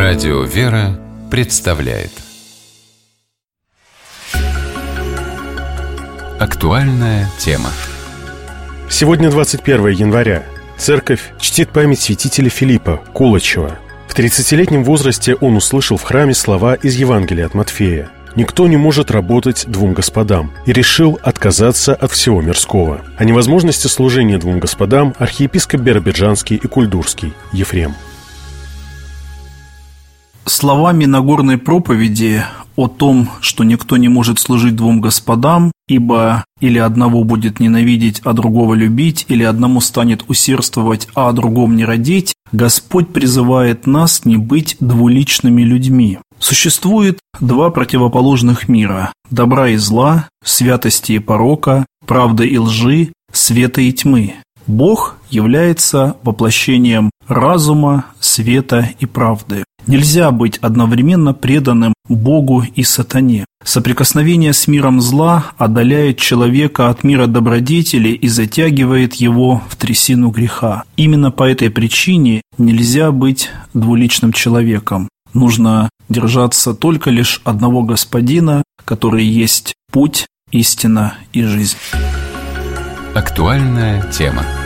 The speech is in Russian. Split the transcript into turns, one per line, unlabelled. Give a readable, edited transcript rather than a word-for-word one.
Радио «Вера» представляет актуальная тема.
Сегодня 21 января. Церковь чтит память святителя Филиппа Кулачева. В 30-летнем возрасте он услышал в храме слова из Евангелия от Матфея: «Никто не может работать двум господам», и решил отказаться от всего мирского. О невозможности служения двум господам архиепископ Биробиджанский и Кульдурский Ефрем.
Словами Нагорной проповеди о том, что никто не может служить двум господам, ибо или одного будет ненавидеть, а другого любить, или одному станет усердствовать, а о другом не родить, Господь призывает нас не быть двуличными людьми. Существует два противоположных мира – добра и зла, святости и порока, правды и лжи, света и тьмы. Бог является воплощением разума, света и правды. Нельзя быть одновременно преданным Богу и сатане. Соприкосновение с миром зла отдаляет человека от мира добродетели и затягивает его в трясину греха. Именно по этой причине нельзя быть двуличным человеком. Нужно держаться только лишь одного Господина, который есть путь, истина и жизнь.
Актуальная тема.